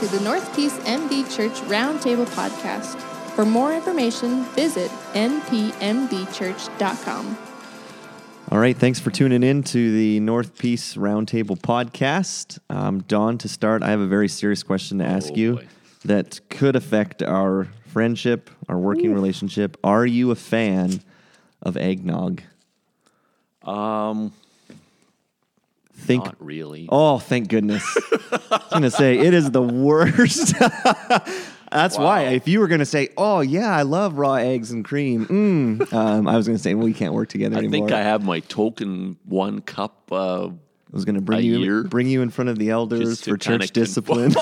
the North Peace MD Church Roundtable Podcast. For more information, visit npmdchurch.com. All right, thanks for tuning in to the North Peace Roundtable Podcast. Don, to start, I have a very serious question to ask you that could affect our friendship, our working relationship. Are you a fan of eggnog? Not really. Oh, thank goodness. I was going to say, it is the worst. That's why. If you were going to say, oh, yeah, I love raw eggs and cream, I was going to say, well, we can't work together anymore. I think I have my token 1 cup I was going to bring you in front of the elders for church discipline.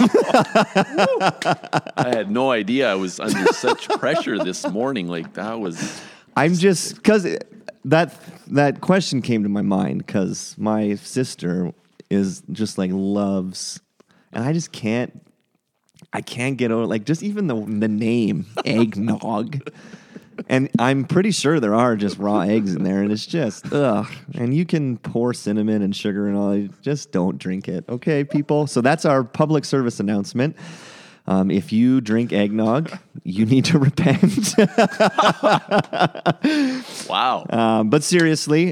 I had no idea I was under such pressure this morning. Like, that was... I'm just... Because that question came to my mind because my sister is just like loves... And I just can't... I can't get over, like, just even the name, eggnog. And I'm pretty sure there are just raw eggs in there, and it's just, ugh. And you can pour cinnamon and sugar and all. Just don't drink it, okay, people? So that's our public service announcement. If you drink eggnog, you need to repent. Wow. But seriously,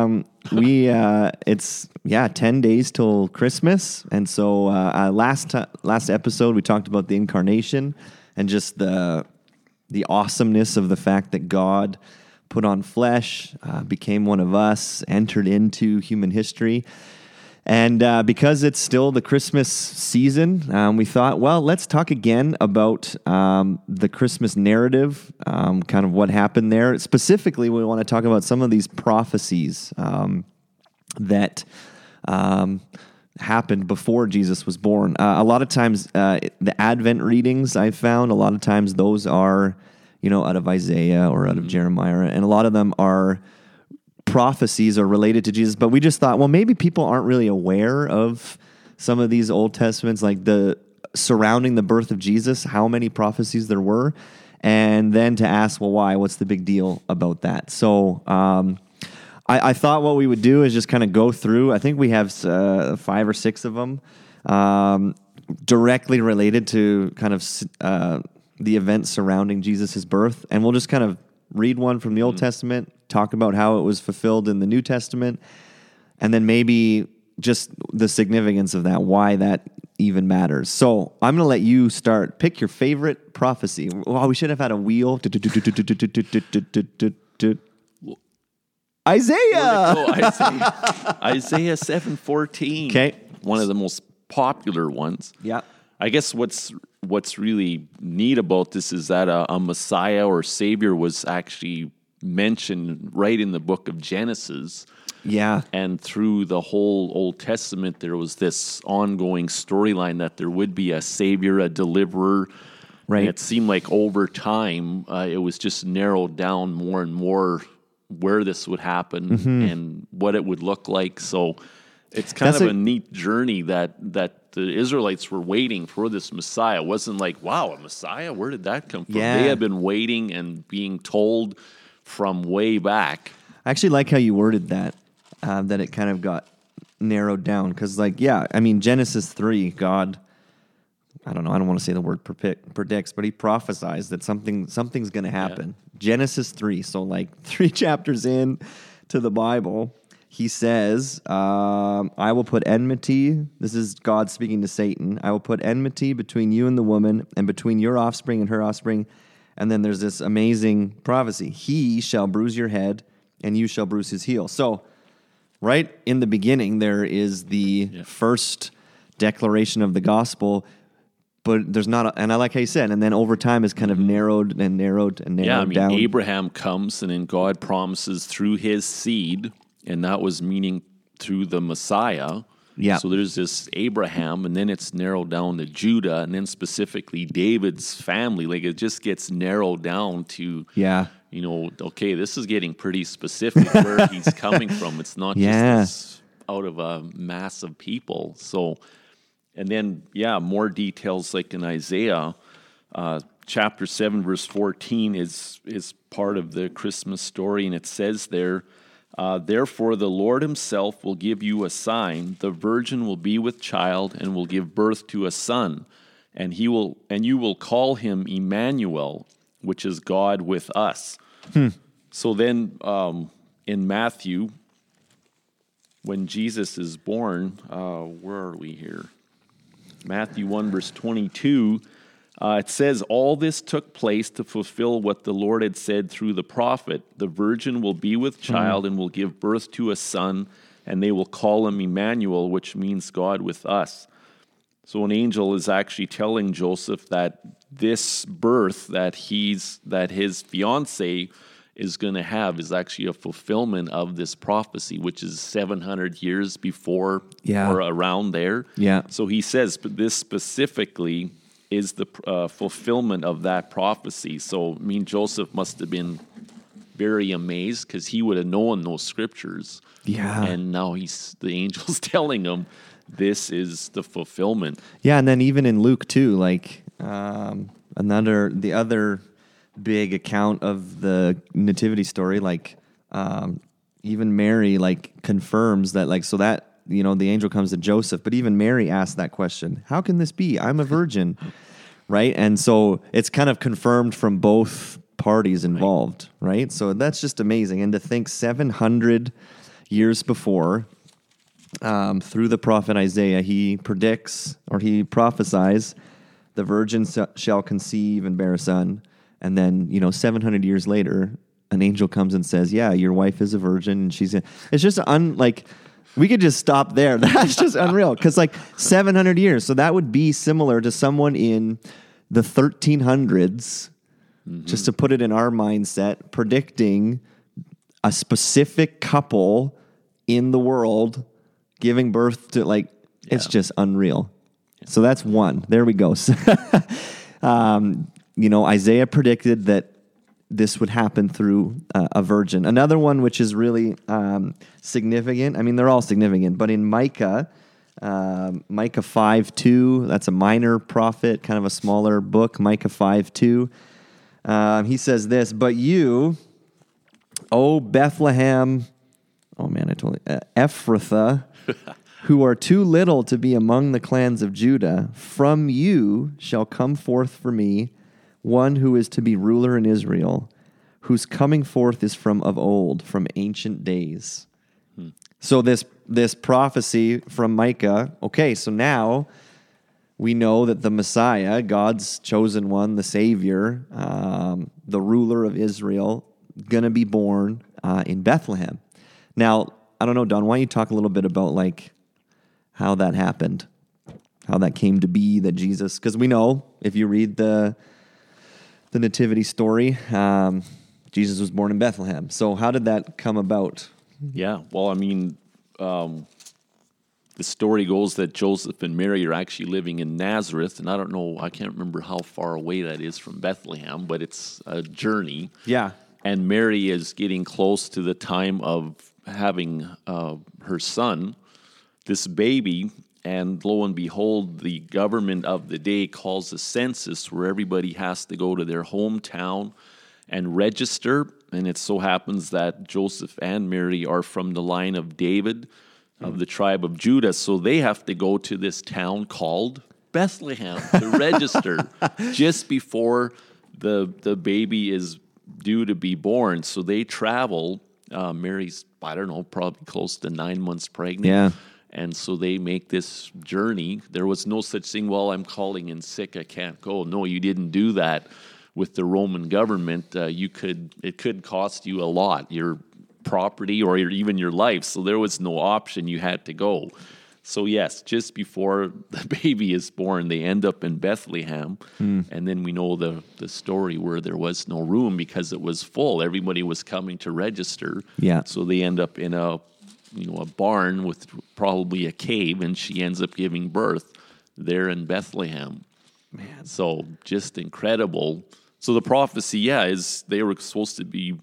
it's 10 days till Christmas. And so last episode, we talked about the incarnation and just the awesomeness of the fact that God put on flesh, became one of us, entered into human history. And because it's still the Christmas season, we thought, well, let's talk again about the Christmas narrative, kind of what happened there. Specifically, we want to talk about some of these prophecies that happened before Jesus was born. A lot of times, the Advent readings I've found, a lot of times those are, out of Isaiah or out of Jeremiah, and a lot of them are prophecies are related to Jesus, but we just thought, well, maybe people aren't really aware of some of these Old Testaments, like the surrounding the birth of Jesus, how many prophecies there were, and then to ask, well, why? What's the big deal about that? So I thought what we would do is just kind of go through. I think we have 5 or 6 of them directly related to kind of the events surrounding Jesus' birth, and we'll just kind of read one from the Old Testament, talk about how it was fulfilled in the New Testament, and then maybe just the significance of that, why that even matters. So I'm going to let you start. Pick your favorite prophecy. Wow, we should have had a wheel. Isaiah 7:14. Okay. One of the most popular ones. Yeah. I guess what's really neat about this is that a Messiah or Savior was actually mentioned right in the book of Genesis. Yeah. And through the whole Old Testament, there was this ongoing storyline that there would be a Savior, a deliverer. Right. And it seemed like over time, it was just narrowed down more and more where this would happen and what it would look like. So it's kind of a neat journey that the Israelites were waiting for this Messiah. It wasn't like, wow, a Messiah? Where did that come from? Yeah. They had been waiting and being told from way back. I actually like how you worded that, that it kind of got narrowed down. Because, Genesis 3, God, I don't want to say the word predicts, but he prophesies that something's going to happen. Yeah. Genesis 3, so 3 chapters in to the Bible, he says, I will put enmity, this is God speaking to Satan, I will put enmity between you and the woman, and between your offspring and her offspring. And then there's this amazing prophecy. He shall bruise your head, and you shall bruise his heel. So, right in the beginning, there is the first declaration of the gospel, but there's not, and I like how you said, and then over time it's kind of narrowed and narrowed and narrowed down. Abraham comes, and then God promises through his seed, and that was meaning through the Messiah. Yeah. So there's this Abraham, and then it's narrowed down to Judah, and then specifically David's family. Like, it just gets narrowed down to, okay, this is getting pretty specific where he's coming from. It's not just this out of a mass of people. So, and then, more details like in Isaiah, chapter 7, verse 14 is part of the Christmas story, and it says there, therefore the Lord himself will give you a sign. The virgin will be with child and will give birth to a son, and you will call him Emmanuel, which is God with us. So then in Matthew, when Jesus is born, where are we here? Matthew 1, verse 22, it says, all this took place to fulfill what the Lord had said through the prophet. The virgin will be with child and will give birth to a son, and they will call him Emmanuel, which means God with us. So an angel is actually telling Joseph that this birth that his fiancée is going to have is actually a fulfillment of this prophecy, which is 700 years before or around there. Yeah. So he says, but this specifically is the fulfillment of that prophecy. So, Joseph must have been very amazed because he would have known those scriptures. Yeah. And now the angel's telling him this is the fulfillment. Yeah, and then even in Luke too, like the other big account of the nativity story, like even Mary like confirms that, like, so that, the angel comes to Joseph, but even Mary asked that question, how can this be? I'm a virgin, right? And so it's kind of confirmed from both parties involved, right? So that's just amazing. And to think 700 years before, through the prophet Isaiah, he predicts, or he prophesies, the virgin shall conceive and bear a son. And then, 700 years later, an angel comes and says, yeah, your wife is a virgin. And it's just we could just stop there. That's just unreal. Because 700 years. So that would be similar to someone in the 1300s, just to put it in our mindset, predicting a specific couple in the world giving birth to, it's just unreal. So that's one. There we go. Isaiah predicted that this would happen through a virgin. Another one which is really significant, they're all significant, but in Micah 5:2, that's a minor prophet, kind of a smaller book, Micah 5:2. He says this, but you, O Bethlehem, Ephrathah, who are too little to be among the clans of Judah, from you shall come forth for me one who is to be ruler in Israel, whose coming forth is from of old, from ancient days. So this prophecy from Micah, okay, so now we know that the Messiah, God's chosen one, the Savior, the ruler of Israel, going to be born in Bethlehem. Now, I don't know, Don, why don't you talk a little bit about how that happened, how that came to be that Jesus, because we know if you read the nativity story, Jesus was born in Bethlehem. So how did that come about? Yeah, well, the story goes that Joseph and Mary are actually living in Nazareth, and I can't remember how far away that is from Bethlehem, but it's a journey. Yeah. And Mary is getting close to the time of having her son, this baby, and lo and behold, the government of the day calls a census where everybody has to go to their hometown and register. And it so happens that Joseph and Mary are from the line of David, of the tribe of Judah. So they have to go to this town called Bethlehem to register just before the baby is due to be born. So they travel. Mary's, probably close to 9 months pregnant. Yeah. And so they make this journey. There was no such thing, well, I'm calling in sick, I can't go. No, you didn't do that with the Roman government. It could cost you a lot, your property or even your life. So there was no option, you had to go. So yes, just before the baby is born, they end up in Bethlehem. And then we know the story where there was no room because it was full. Everybody was coming to register. Yeah. So they end up in a barn with probably a cave, and she ends up giving birth there in Bethlehem. Man, so just incredible. So the prophecy, is he was supposed to be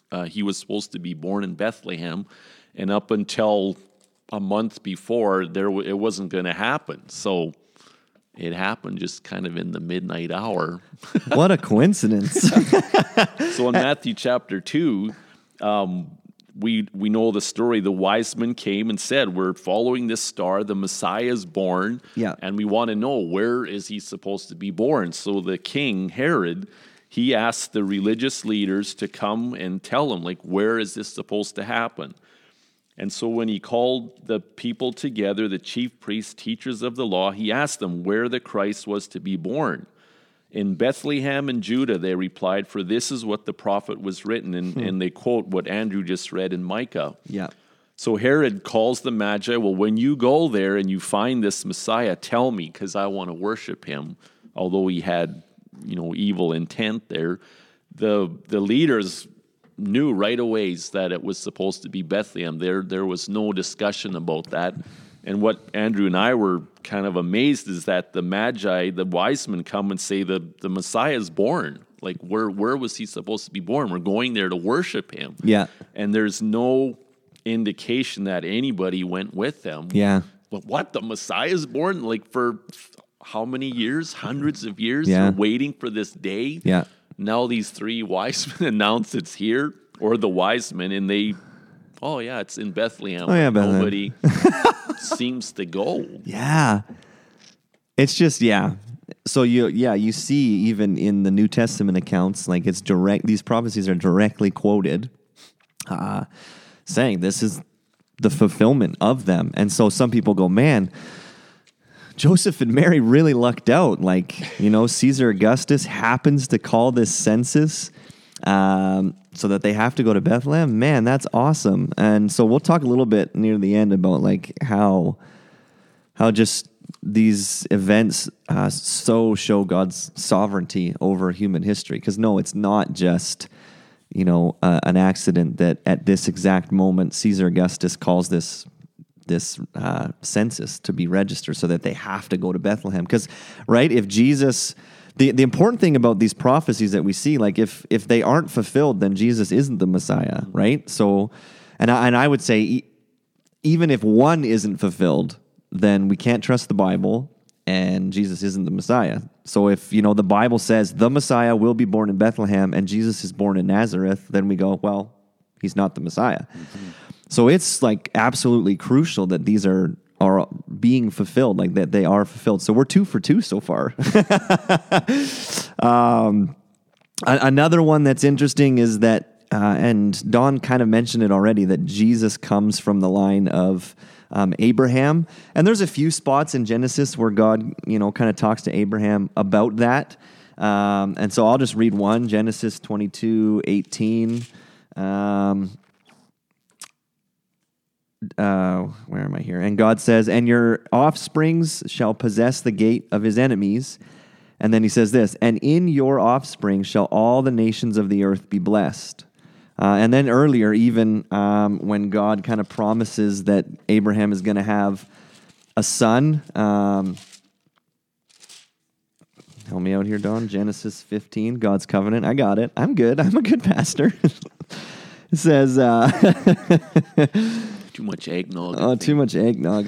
born in Bethlehem, and up until a month before, it wasn't going to happen. So it happened just kind of in the midnight hour. What a coincidence. So in Matthew chapter 2, we know the story. The wise men came and said, we're following this star. The Messiah is born. Yeah. And we want to know, where is he supposed to be born? So the king, Herod, he asked the religious leaders to come and tell him, like, where is this supposed to happen? And so when he called the people together, the chief priests, teachers of the law, he asked them where the Christ was to be born. In Bethlehem in Judah, they replied, for this is what the prophet was written. And they quote what Andrew just read in Micah. Yeah. So Herod calls the Magi, well, when you go there and you find this Messiah, tell me, because I want to worship him. Although he had, evil intent there, the leaders knew right away that it was supposed to be Bethlehem. There was no discussion about that. And what Andrew and I were kind of amazed is that the Magi, the wise men, come and say the Messiah is born. Like, where was he supposed to be born? We're going there to worship him. Yeah. And there's no indication that anybody went with them. Yeah. But what? The Messiah is born? Like, for how many years? Hundreds of years? Yeah. They're waiting for this day? Yeah. Now these three wise men announce it's here, or the wise men, and they, oh yeah, it's in Bethlehem. Oh yeah, Bethlehem. Nobody seems to go. Yeah. It's just, yeah. So you see even in the New Testament accounts, like it's direct, these prophecies are directly quoted, saying this is the fulfillment of them. And so some people go, man, Joseph and Mary really lucked out. Like, Caesar Augustus happens to call this census so that they have to go to Bethlehem. Man, that's awesome. And so we'll talk a little bit near the end about like how just these events so show God's sovereignty over human history. Because no, it's not just an accident that at this exact moment Caesar Augustus calls this census to be registered so that they have to go to Bethlehem. Because, right, if Jesus, the important thing about these prophecies that we see, like if they aren't fulfilled, then Jesus isn't the Messiah, right? So, and I would say even if one isn't fulfilled, then we can't trust the Bible and Jesus isn't the Messiah. So if, the Bible says the Messiah will be born in Bethlehem and Jesus is born in Nazareth, then we go, well, he's not the Messiah. Mm-hmm. So it's like absolutely crucial that these are being fulfilled, like that they are fulfilled. So we're 2 for 2 so far. Another one that's interesting is that, and Don kind of mentioned it already, that Jesus comes from the line of Abraham. And there's a few spots in Genesis where God, kind of talks to Abraham about that. And so I'll just read one, Genesis 22:18. Where am I here? And God says, and your offsprings shall possess the gate of his enemies. And then he says this, and in your offspring shall all the nations of the earth be blessed. And then earlier, even when God kind of promises that Abraham is going to have a son, help me out here, Don. Genesis 15, God's covenant. I got it. I'm good. I'm a good pastor. It says... Too much eggnog. Oh, too much eggnog.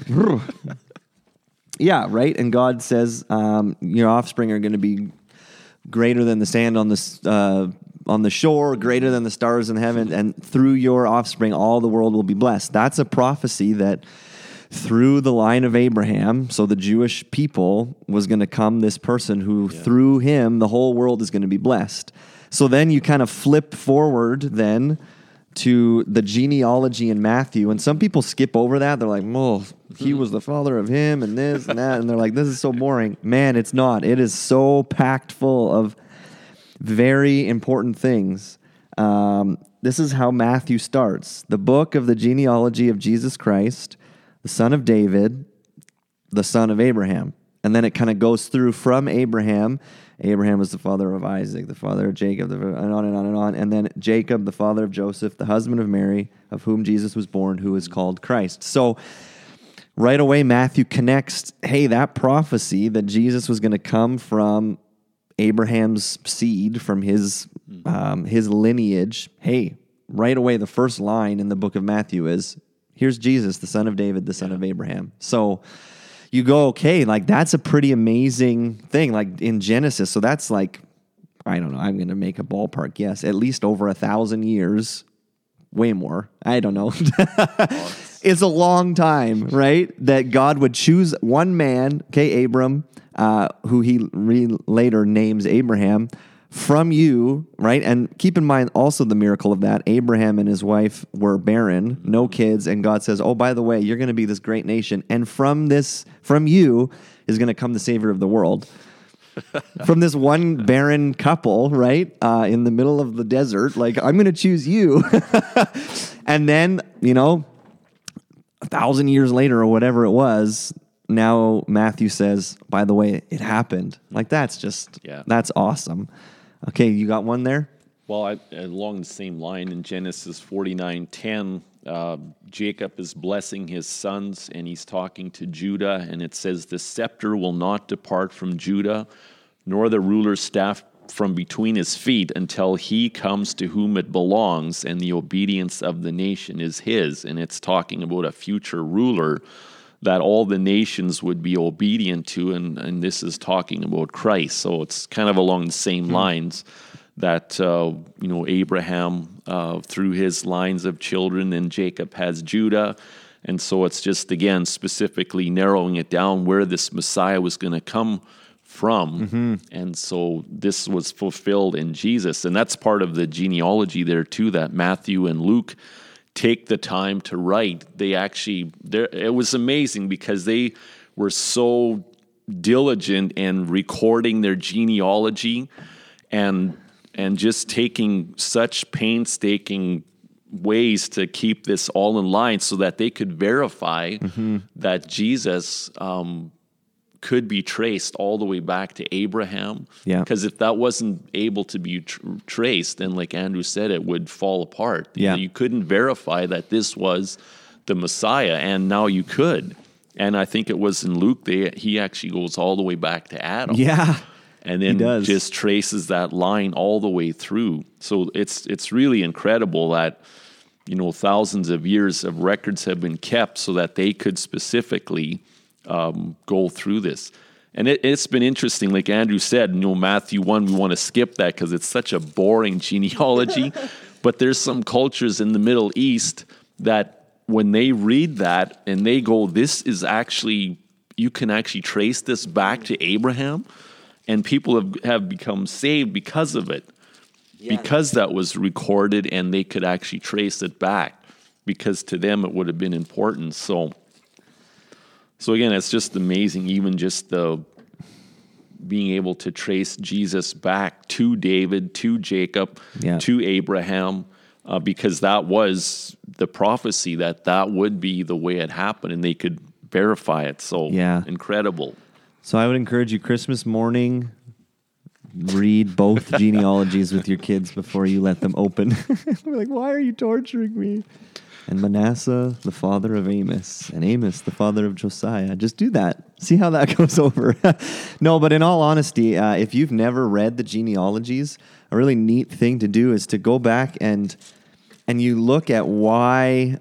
Yeah, right? And God says your offspring are going to be greater than the sand on the shore, greater than the stars in heaven, and through your offspring all the world will be blessed. That's a prophecy that through the line of Abraham, so the Jewish people, was going to come this person who through him the whole world is going to be blessed. So then you kind of flip forward then to the genealogy in Matthew, and some people skip over that. They're like, oh, he was the father of him and this and that, and they're like, this is so boring. Man, it's not. It is so packed full of very important things. This is how Matthew starts. The book of the genealogy of Jesus Christ, the son of David, the son of Abraham. And then it kind of goes through from Abraham. Abraham was the father of Isaac, the father of Jacob, and on and on and on. And then Jacob, the father of Joseph, the husband of Mary, of whom Jesus was born, who is called Christ. So right away, Matthew connects, hey, that prophecy that Jesus was going to come from Abraham's seed, from his lineage. Hey, right away, the first line in the book of Matthew is, here's Jesus, the son of David, the son of Abraham. So you go, okay, like that's a pretty amazing thing, like in Genesis. So that's like, I don't know, I'm going to make a ballpark guess, at least over 1,000 years way more. I don't know. It's a long time, right? That God would choose one man, okay, Abram, who he later names Abraham, from you, right? And keep in mind also the miracle of that. Abraham and his wife were barren, no kids, and God says, oh, by the way, you're going to be this great nation, and from you is going to come the Savior of the world. From this one barren couple, right, in the middle of the desert, like, I'm going to choose you. And then, 1,000 years later or whatever it was, now Matthew says, by the way, it happened. Like, that's awesome. Okay, you got one there? Well, along the same line in Genesis 49:10, Jacob is blessing his sons, and he's talking to Judah, and it says, the scepter will not depart from Judah, nor the ruler's staff from between his feet until he comes to whom it belongs, and the obedience of the nation is his. And it's talking about a future ruler that all the nations would be obedient to, and this is talking about Christ. So it's kind of along the same lines that, Abraham, through his lines of children, and Jacob has Judah. And so it's just, again, specifically narrowing it down where this Messiah was going to come from. And so this was fulfilled in Jesus. And that's part of the genealogy there, too, that Matthew and Luke take the time to write. It was amazing because they were so diligent in recording their genealogy and just taking such painstaking ways to keep this all in line so that they could verify that Jesus could be traced all the way back to Abraham. Yeah. Because if that wasn't able to be traced, then like Andrew said, it would fall apart. Yeah. You couldn't verify that this was the Messiah, and now you could. And I think it was in Luke, he actually goes all the way back to Adam. Yeah. And then just traces that line all the way through. So it's really incredible that, thousands of years of records have been kept so that they could specifically go through this. And it's been interesting, like Andrew said, Matthew 1, we want to skip that because it's such a boring genealogy. But there's some cultures in the Middle East that when they read that and they go, you can actually trace this back to Abraham, and people have become saved because of it. Yeah. Because that was recorded and they could actually trace it back, because to them it would have been important. So again, it's just amazing, even just the being able to trace Jesus back to David, to Jacob, to Abraham, because that was the prophecy that would be the way it happened, and they could verify it. So incredible. So I would encourage you, Christmas morning, read both genealogies with your kids before you let them open. We're like, why are you torturing me? And Manasseh, the father of Amos, and Amos, the father of Josiah. Just do that. See how that goes over. No, but in all honesty, if you've never read the genealogies, a really neat thing to do is to go back and you look at why,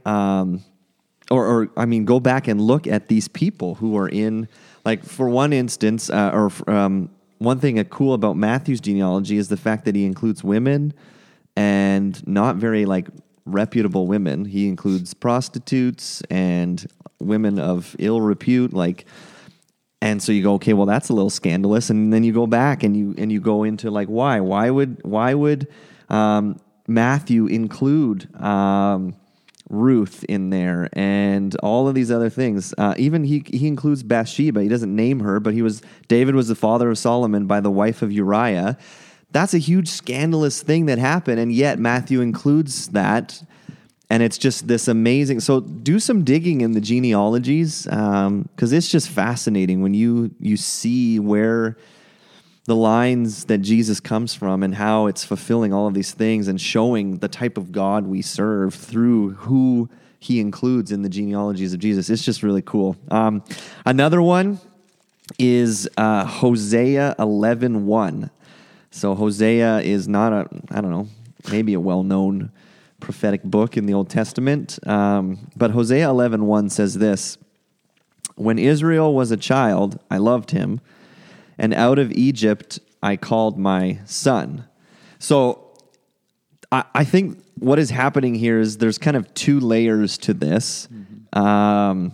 go back and look at these people who are in, like, for one instance, one thing cool about Matthew's genealogy is the fact that he includes women, and not very, reputable women. He includes prostitutes and women of ill repute, and so you go, okay, well, that's a little scandalous. And then you go back and you go into why would Matthew include Ruth in there and all of these other things. Even he includes Bathsheba. He doesn't name her, but David was the father of Solomon by the wife of Uriah. That's a huge scandalous thing that happened, and yet Matthew includes that, and it's just this amazing. So do some digging in the genealogies, because it's just fascinating when you see where the lines that Jesus comes from and how it's fulfilling all of these things and showing the type of God we serve through who he includes in the genealogies of Jesus. It's just really cool. Another one is Hosea 11:1. So Hosea is not maybe a well-known prophetic book in the Old Testament. But Hosea 11:1 says this: "When Israel was a child, I loved him, and out of Egypt I called my son." So I think what is happening here is there's kind of two layers to this. On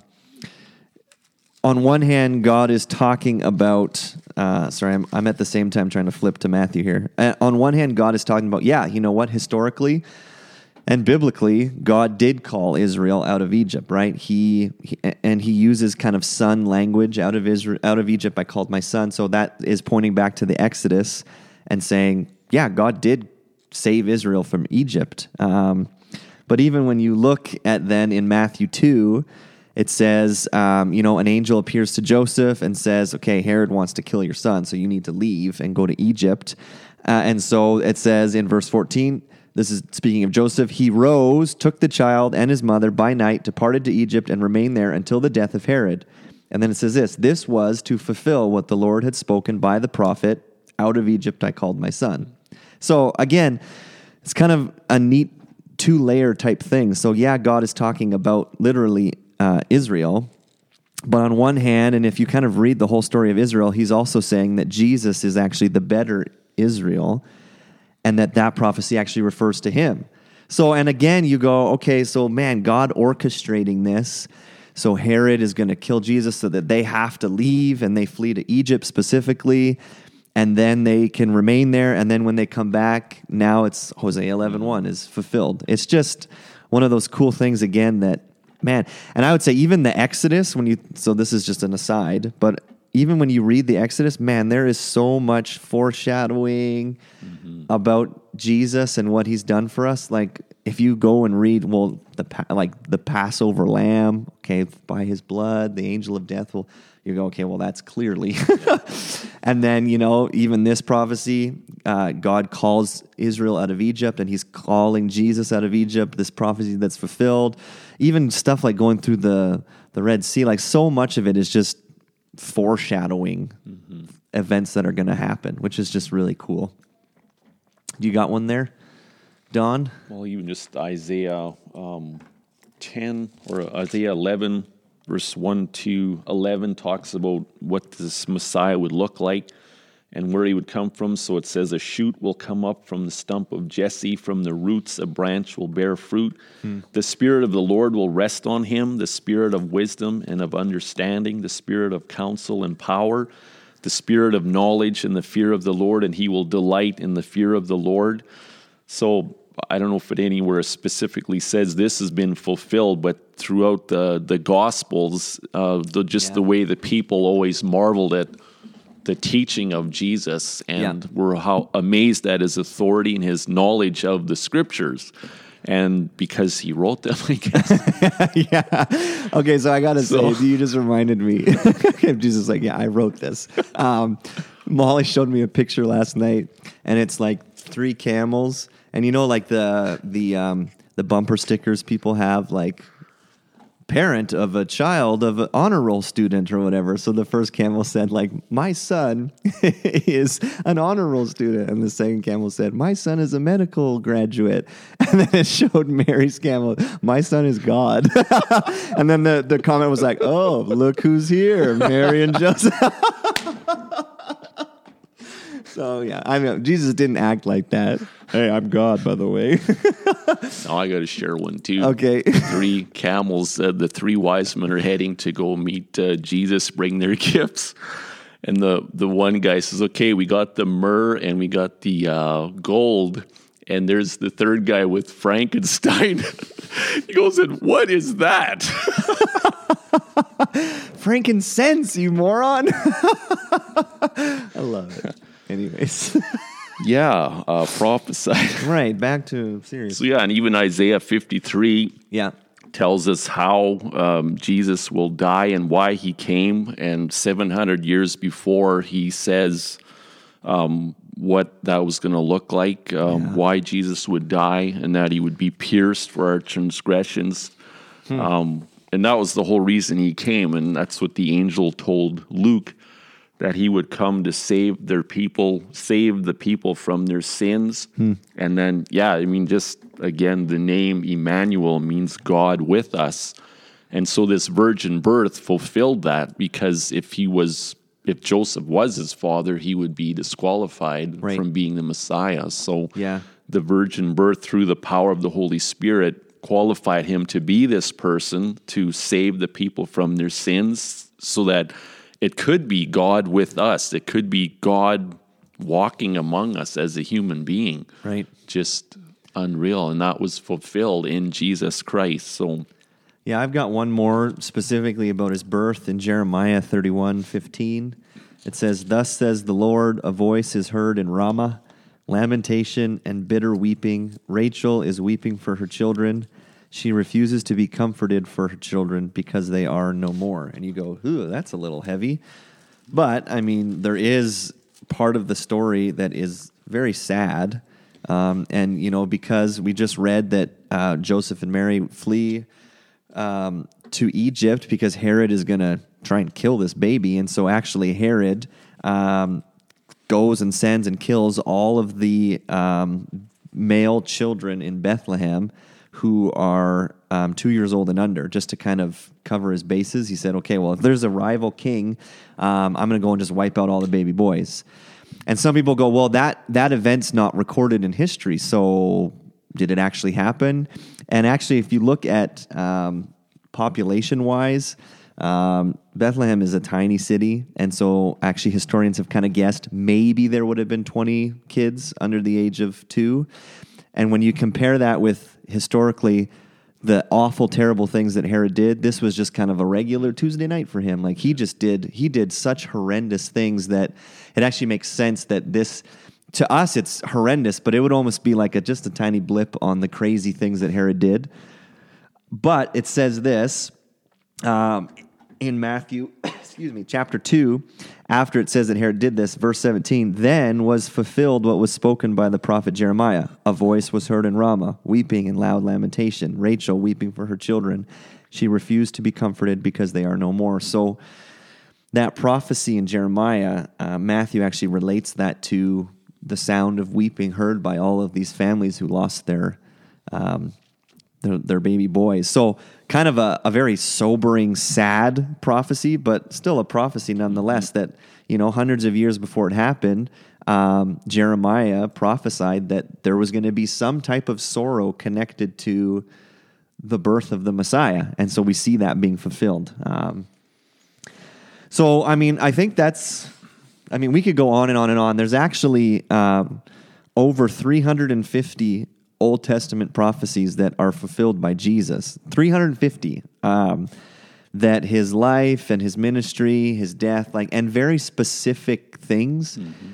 one hand, God is talking about, I'm at the same time trying to flip to Matthew here. On one hand, God is talking about, you know what, historically and biblically, God did call Israel out of Egypt, right? He uses kind of son language out of Egypt. I called my son. So that is pointing back to the Exodus and saying, God did save Israel from Egypt. But even when you look at then in Matthew 2, it says, an angel appears to Joseph and says, okay, Herod wants to kill your son, so you need to leave and go to Egypt. And so it says in verse 14, this is speaking of Joseph, he rose, took the child and his mother by night, departed to Egypt, and remained there until the death of Herod. And then it says this was to fulfill what the Lord had spoken by the prophet, out of Egypt I called my son. So again, it's kind of a neat two-layer type thing. So God is talking about literally Israel. But on one hand, and if you kind of read the whole story of Israel, he's also saying that Jesus is actually the better Israel, and that prophecy actually refers to him. So, and again, you go, okay, so man, God orchestrating this. So Herod is going to kill Jesus so that they have to leave, and they flee to Egypt specifically, and then they can remain there. And then when they come back, now it's Hosea 11:1 is fulfilled. It's just one of those cool things again that, man, and I would say even the Exodus, so this is just an aside, but even when you read the Exodus, man, there is so much foreshadowing about Jesus and what he's done for us. Like if you go and read, the Passover lamb, okay, by his blood, the angel of death you go, okay, well, that's clearly. And then, even this prophecy, God calls Israel out of Egypt, and he's calling Jesus out of Egypt, this prophecy that's fulfilled. Even stuff like going through the Red Sea, like so much of it is just foreshadowing events that are going to happen, which is just really cool. You got one there, Don? Well, even just Isaiah 10 or Isaiah 11, verse 1 to 11 talks about what this Messiah would look like and where he would come from. So it says, a shoot will come up from the stump of Jesse, from the roots a branch will bear fruit. The Spirit of the Lord will rest on him, the Spirit of wisdom and of understanding, the Spirit of counsel and power, the Spirit of knowledge and the fear of the Lord, and he will delight in the fear of the Lord. So I don't know if it anywhere specifically says this has been fulfilled, but throughout the Gospels, the way the people always marveled at the teaching of Jesus and were how amazed at his authority and his knowledge of the scriptures. And because he wrote them, I guess. Okay, so I got to say, you just reminded me. Jesus like, I wrote this. Molly showed me a picture last night, and it's like 3 camels. And like the bumper stickers people have, like parent of a child of an honor roll student or whatever. So the first camel said, like, my son is an honor roll student. And the second camel said, my son is a medical graduate. And then it showed Mary's camel, my son is God. And then the comment was like, oh, look who's here, Mary and Joseph. So, I mean, Jesus didn't act like that. Hey, I'm God, by the way. Now I got to share one, too. Okay. 3 camels, the 3 wise men are heading to go meet Jesus, bring their gifts. And the one guy says, okay, we got the myrrh and we got the gold. And there's the third guy with Frankenstein. He goes, and what is that? Frankincense, you moron. I love it. Anyways. Prophesied. Right, back to serious. So and even Isaiah 53 tells us how Jesus will die and why he came. And 700 years before, he says what that was going to look like, why Jesus would die, and that he would be pierced for our transgressions. And that was the whole reason he came, and that's what the angel told Luke, that he would come to save their people, save the people from their sins. And then, just again, the name Emmanuel means God with us. And so this virgin birth fulfilled that, because if Joseph was his father, he would be disqualified from being the Messiah. So the virgin birth through the power of the Holy Spirit qualified him to be this person to save the people from their sins, so that it could be God with us. It could be God walking among us as a human being. Right. Just unreal. And that was fulfilled in Jesus Christ. So, yeah, I've got one more specifically about his birth in Jeremiah 31:15. It says, "Thus says the Lord, a voice is heard in Ramah, lamentation and bitter weeping. Rachel is weeping for her children. She refuses to be comforted for her children because they are no more." And you go, ooh, that's a little heavy. But, I mean, there is part of the story that is very sad. And, you know, because we just read that Joseph and Mary flee to Egypt because Herod is going to try and kill this baby. And so actually Herod goes and sends and kills all of the male children in Bethlehem who are 2 years old and under, just to kind of cover his bases. He said, okay, well, if there's a rival king, I'm going to go and just wipe out all the baby boys. And some people go, well, that event's not recorded in history, so did it actually happen? And actually, if you look at population-wise, Bethlehem is a tiny city, and so actually historians have kind of guessed maybe there would have been 20 kids under the age of 2. And when you compare that with historically the awful, terrible things that Herod did, this was just kind of a regular Tuesday night for him. Like he did such horrendous things that it actually makes sense that this, to us, it's horrendous, but it would almost be like just a tiny blip on the crazy things that Herod did. But it says this in Matthew, chapter 2, after it says that Herod did this, verse 17, "Then was fulfilled what was spoken by the prophet Jeremiah. A voice was heard in Ramah, weeping and loud lamentation. Rachel weeping for her children. She refused to be comforted because they are no more." So that prophecy in Jeremiah, Matthew actually relates that to the sound of weeping heard by all of these families who lost their baby boys. So kind of a very sobering, sad prophecy, but still a prophecy nonetheless that, you know, hundreds of years before it happened, Jeremiah prophesied that there was going to be some type of sorrow connected to the birth of the Messiah. And so we see that being fulfilled. So, I mean, I think we could go on and on and on. There's actually over 350 Old Testament prophecies that are fulfilled by Jesus. 350. That his life and his ministry, his death, and very specific things,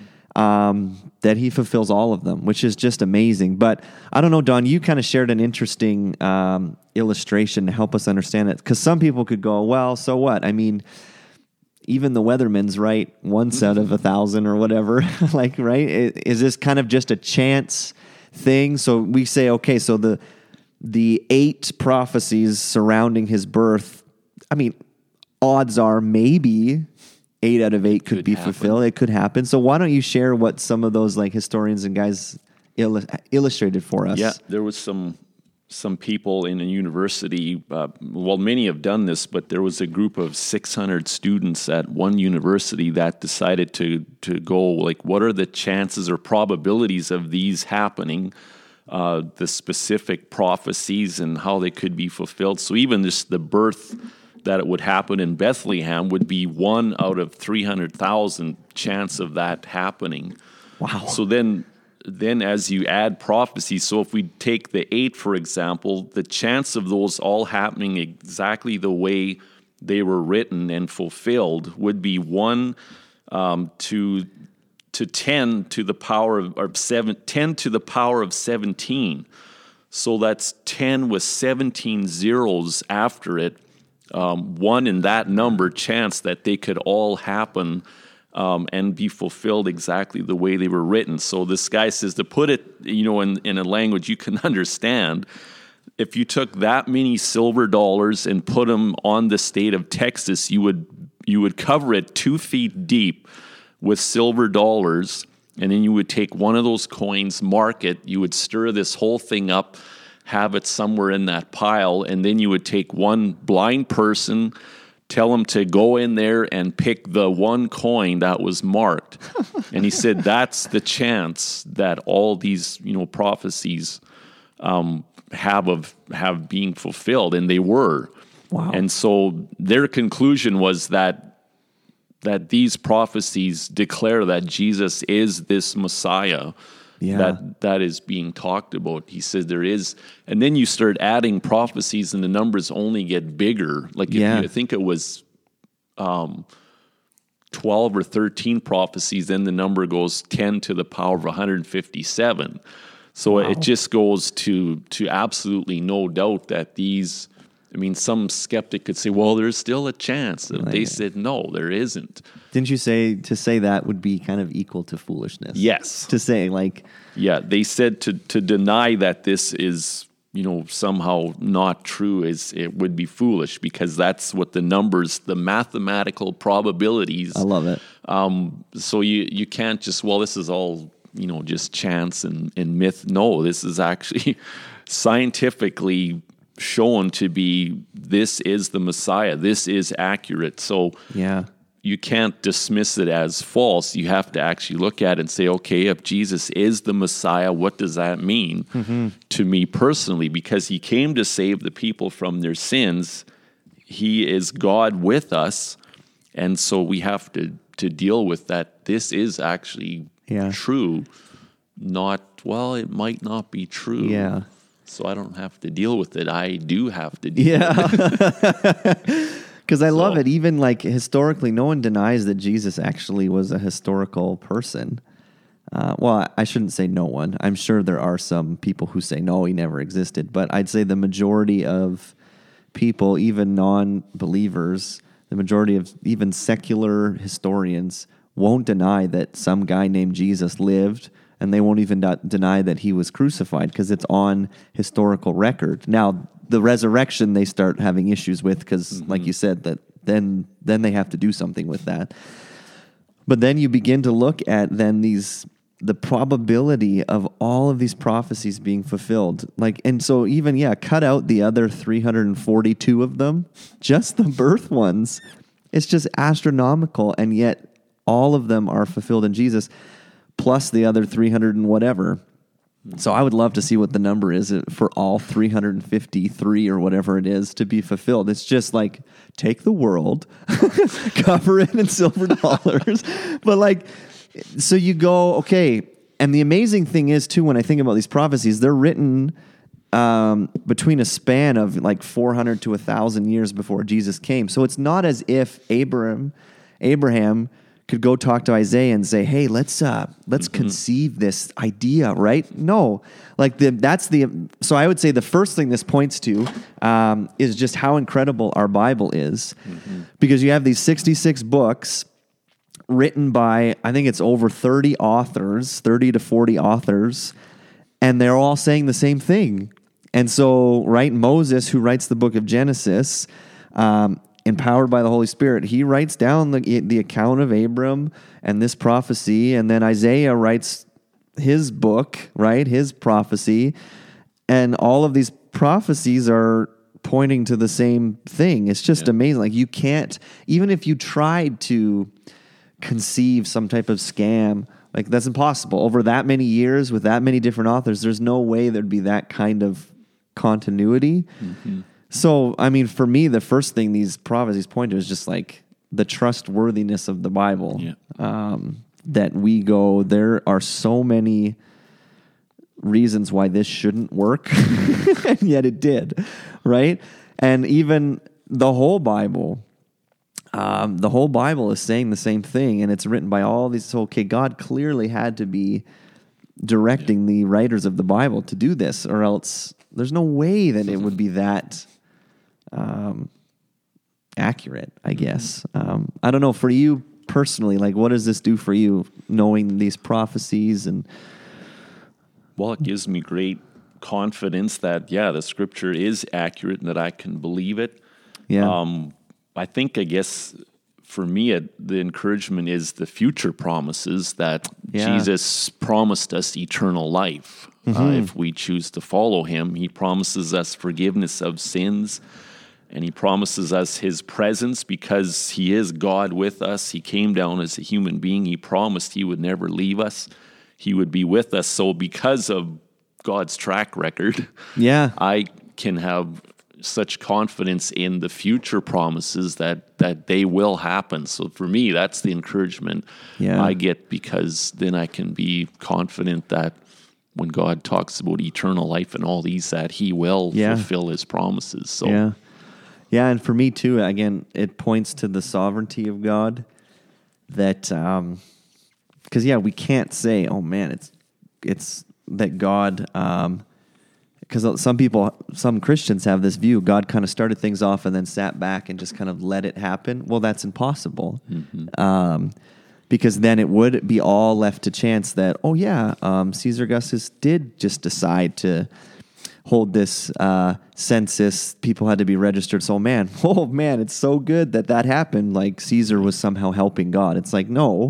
that he fulfills all of them, which is just amazing. But I don't know, Don, you kind of shared an interesting illustration to help us understand it. Because some people could go, well, so what? I mean, even the weatherman's right once out of 1,000 or whatever. Right? Is this kind of just a chance thing? So we say, okay, so the 8 prophecies surrounding his birth, I mean, odds are maybe 8 out of 8 could be fulfilled. It could happen. So why don't you share what some of those historians and guys illustrated for us? Yeah, there was some people in a university, many have done this, but there was a group of 600 students at one university that decided to go, what are the chances or probabilities of these happening, the specific prophecies and how they could be fulfilled. So even just the birth that it would happen in Bethlehem would be 1 out of 300,000 chance of that happening. Wow. So then as you add prophecy, so if we take the 8, for example, the chance of those all happening exactly the way they were written and fulfilled would be 1 to 10 to the power of 10 to the power of 17. So that's 10 with 17 zeros after it. 1 in that number chance that they could all happen and be fulfilled exactly the way they were written. So this guy says, to put it, in a language you can understand, if you took that many silver dollars and put them on the state of Texas, you would cover it 2 feet deep with silver dollars, and then you would take one of those coins, mark it, you would stir this whole thing up, have it somewhere in that pile, and then you would take one blind person, tell him to go in there and pick the one coin that was marked. And he said, that's the chance that all these, prophecies have being fulfilled. And they were. Wow. And so their conclusion was that these prophecies declare that Jesus is this Messiah that is being talked about. He says there is, and then you start adding prophecies and the numbers only get bigger. Like I think it was 12 or 13 prophecies, then the number goes 10 to the power of 157. So it just goes to absolutely no doubt that these, some skeptic could say, well, there's still a chance. And they said, no, there isn't. Didn't you say to say that would be kind of equal to foolishness? Yes. To say Yeah, they said to deny that this is, somehow not true it would be foolish, because that's what the numbers, the mathematical probabilities. I love it. So you can't just, this is all, just chance and myth. No, this is actually scientifically shown to be, this is the Messiah. This is accurate. So you can't dismiss it as false. You have to actually look at it and say, okay, if Jesus is the Messiah, what does that mean to me personally? Because he came to save the people from their sins. He is God with us. And so we have to deal with that. This is actually true. It might not be true. Yeah. So I don't have to deal with it. I do have to deal with it. Because I love it. Even historically, no one denies that Jesus actually was a historical person. I shouldn't say no one. I'm sure there are some people who say, no, he never existed. But I'd say the majority of people, even non-believers, the majority of even secular historians won't deny that some guy named Jesus lived, and they won't even deny that he was crucified because it's on historical record. Now, the resurrection they start having issues with because, like you said, that then they have to do something with that. But then you begin to look at the probability of all of these prophecies being fulfilled. And so even, cut out the other 342 of them, just the birth ones. It's just astronomical, and yet all of them are fulfilled in Jesus, plus the other 300 and whatever. So I would love to see what the number is for all 353 or whatever it is to be fulfilled. It's just take the world, cover it in silver dollars. But so you go, okay. And the amazing thing is too, when I think about these prophecies, they're written between a span of 400 to 1,000 years before Jesus came. So it's not as if Abraham could go talk to Isaiah and say, hey, let's conceive this idea, right? No, so I would say the first thing this points to is just how incredible our Bible is, because you have these 66 books written by, I think it's over 30 to 40 authors, and they're all saying the same thing. And so, right, Moses, who writes the book of Genesis, empowered by the Holy Spirit, he writes down the account of Abram and this prophecy, and then Isaiah writes his book, right, his prophecy, and all of these prophecies are pointing to the same thing. It's just amazing. You can't, even if you tried to conceive some type of scam, that's impossible. Over that many years with that many different authors, there's no way there'd be that kind of continuity. So, for me, the first thing these prophecies point to is just the trustworthiness of the Bible. That we go, there are so many reasons why this shouldn't work, and yet it did, right? And even the whole Bible is saying the same thing, and it's written by all these. So, okay, God clearly had to be directing the writers of the Bible to do this, or else there's no way that it would be that accurate, I guess. I don't know, for you personally, what does this do for you, knowing these prophecies? And it gives me great confidence that, the scripture is accurate and that I can believe it. I guess for me, the encouragement is the future promises that Jesus promised us eternal life. If we choose to follow him, he promises us forgiveness of sins, And he promises us his presence because he is God with us. He came down as a human being. He promised he would never leave us. He would be with us. So because of God's track record, I can have such confidence in the future promises that they will happen. So for me, that's the encouragement I get, because then I can be confident that when God talks about eternal life and all these, that he will fulfill his promises. So yeah, and for me too, again, it points to the sovereignty of God, that because we can't say, oh man, it's that God, because some Christians have this view, God kind of started things off and then sat back and just kind of let it happen. Well, that's impossible. Because then it would be all left to chance that, Caesar Augustus did just decide to hold this census. People had to be registered. So, it's so good that happened. Like Caesar was somehow helping God. It's like, no.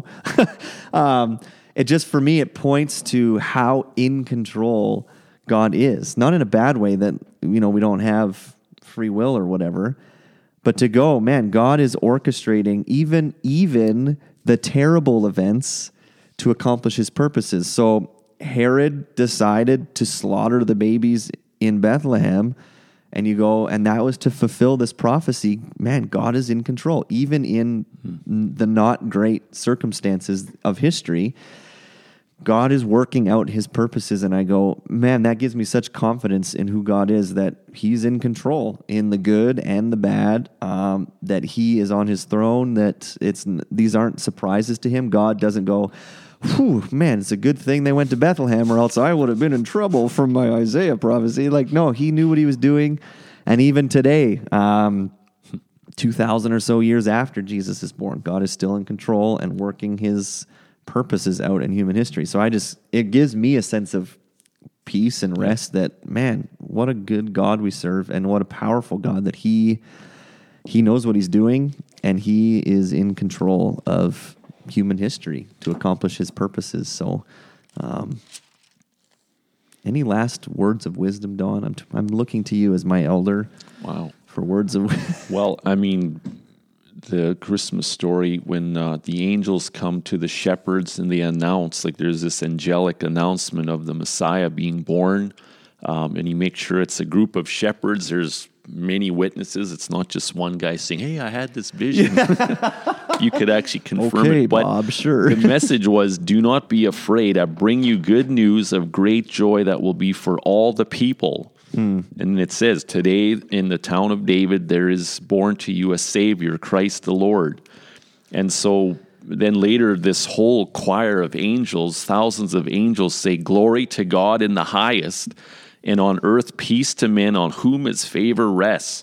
It just, for me, it points to how in control God is. Not in a bad way that, we don't have free will or whatever, but to go, God is orchestrating even the terrible events to accomplish his purposes. So Herod decided to slaughter the babies in Bethlehem, and you go, and that was to fulfill this prophecy. God is in control, even in the not great circumstances of history. God is working out his purposes, and I go, that gives me such confidence in who God is, that he's in control in the good and the bad, that he is on his throne, that these aren't surprises to him. God doesn't go, it's a good thing they went to Bethlehem, or else I would have been in trouble from my Isaiah prophecy. Like, no, he knew what he was doing. And even today, 2,000 or so years after Jesus is born, God is still in control and working his purposes out in human history. So it gives me a sense of peace and rest that, what a good God we serve, and what a powerful God that he knows what he's doing, and he is in control of human history to accomplish his purposes. So, any last words of wisdom, Don? I'm looking to you as my elder. Wow. For words of well, the Christmas story, when the angels come to the shepherds and they announce, like there's this angelic announcement of the Messiah being born, and you make sure it's a group of shepherds. There's many witnesses. It's not just one guy saying, hey, I had this vision. You could actually confirm it. But Bob, sure. The message was, do not be afraid. I bring you good news of great joy that will be for all the people. And it says, today in the town of David, there is born to you a Savior, Christ the Lord. And so then later, this whole choir of angels, thousands of angels, say, glory to God in the highest, and on earth peace to men on whom his favor rests.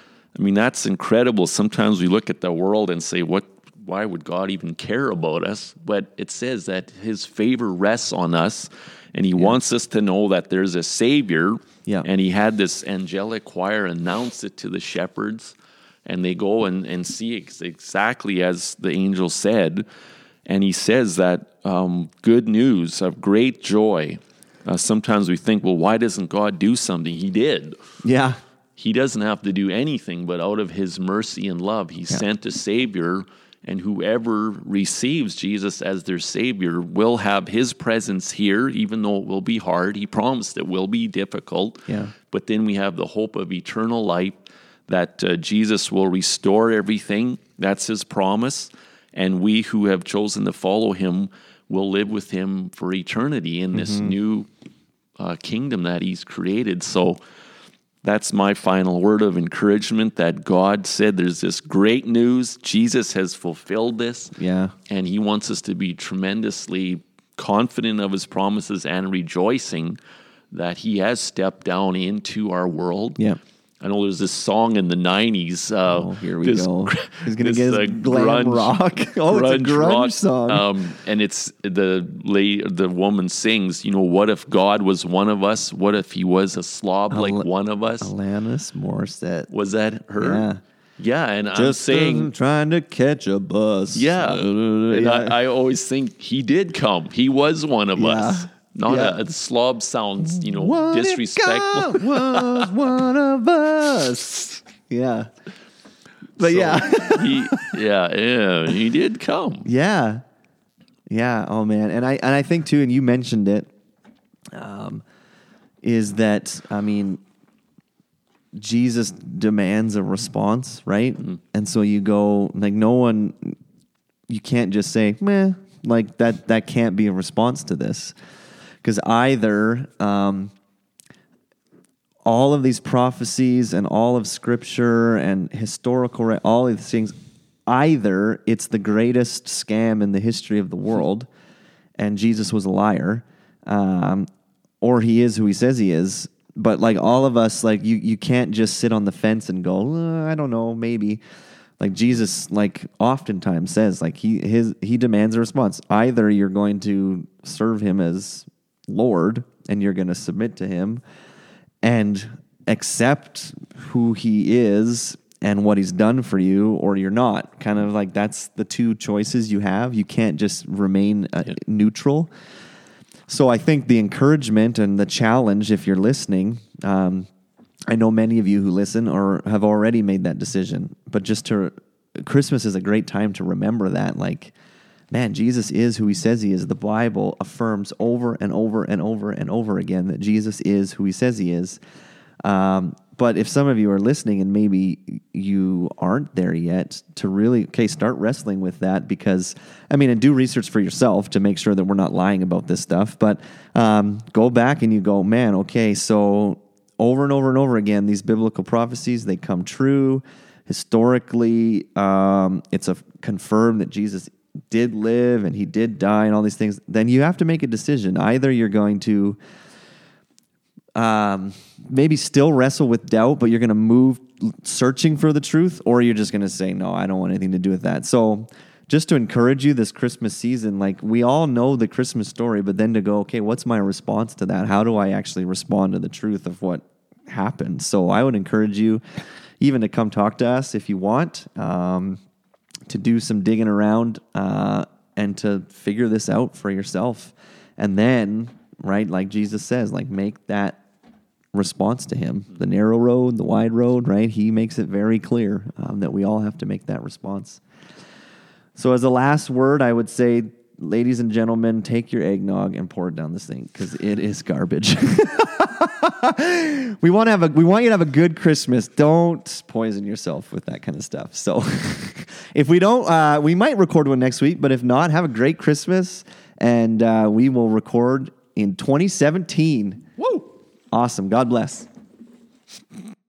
That's incredible. Sometimes we look at the world and say, why would God even care about us? But it says that his favor rests on us, and he wants us to know that there's a Savior. Yeah. And he had this angelic choir announce it to the shepherds, and they go and see exactly as the angel said. And he says that good news of great joy. Sometimes we think, well, why doesn't God do something? He did. Yeah. He doesn't have to do anything, but out of his mercy and love, he sent a Savior. And whoever receives Jesus as their Savior will have his presence here, even though it will be hard. He promised it will be difficult. Yeah. But then we have the hope of eternal life, that Jesus will restore everything. That's his promise. And we who have chosen to follow him will live with him for eternity in this new kingdom that he's created. So that's my final word of encouragement, that God said there's this great news. Jesus has fulfilled this. Yeah. And he wants us to be tremendously confident of his promises and rejoicing that he has stepped down into our world. Yeah. I know there's this song in the 90s. Here we go. He's going to get his glam rock. It's a grunge song. And it's the woman sings, what if God was one of us? What if he was a slob like one of us? Alanis Morissette. Was that her? Yeah. Yeah, and Just I'm saying... trying to catch a bus. Yeah. And I always think he did come. He was one of us. Not a slob sounds, what disrespectful. If God was one of us. Yeah. But he did come. Yeah. Yeah. Oh man. And I think too, and you mentioned it, is that, I mean, Jesus demands a response, right? Mm-hmm. And so you go, like, you can't just say, meh, like that can't be a response to this. Because either all of these prophecies and all of Scripture and historical, all of these things, either it's the greatest scam in the history of the world and Jesus was a liar, or he is who he says he is. But like all of us, like you can't just sit on the fence and go, I don't know, maybe. Like Jesus, like oftentimes says, like he demands a response. Either you're going to serve him as Lord and you're going to submit to him and accept who he is and what he's done for you, or you're not. Kind of like that's the two choices you have. You can't just remain neutral. So I think the encouragement and the challenge, if you're listening, I know many of you who listen or have already made that decision, but Christmas is a great time to remember that, like, man, Jesus is who he says he is. The Bible affirms over and over and over and over again that Jesus is who he says he is. But if some of you are listening and maybe you aren't there yet, to really, start wrestling with that, because, I mean, and do research for yourself to make sure that we're not lying about this stuff. But go back and you go, man, okay, so over and over and over again, these biblical prophecies, they come true. Historically, it's confirmed that Jesus did live and he did die and all these things. Then you have to make a decision. Either you're going to maybe still wrestle with doubt, but you're going to move searching for the truth, or you're just going to say, no, I don't want anything to do with that. So just to encourage you this Christmas season, like, we all know the Christmas story, but then to go, okay, what's my response to that? How do I actually respond to the truth of what happened? So I would encourage you even to come talk to us if you want, to do some digging around and to figure this out for yourself. And then, right, like Jesus says, like, make that response to him. The narrow road, the wide road, right? He makes it very clear that we all have to make that response. So as a last word, I would say, ladies and gentlemen, take your eggnog and pour it down this thing, because it is garbage. We want you to have a good Christmas. Don't poison yourself with that kind of stuff. So if we don't, we might record one next week, but if not, have a great Christmas, and we will record in 2017. Woo! Awesome. God bless.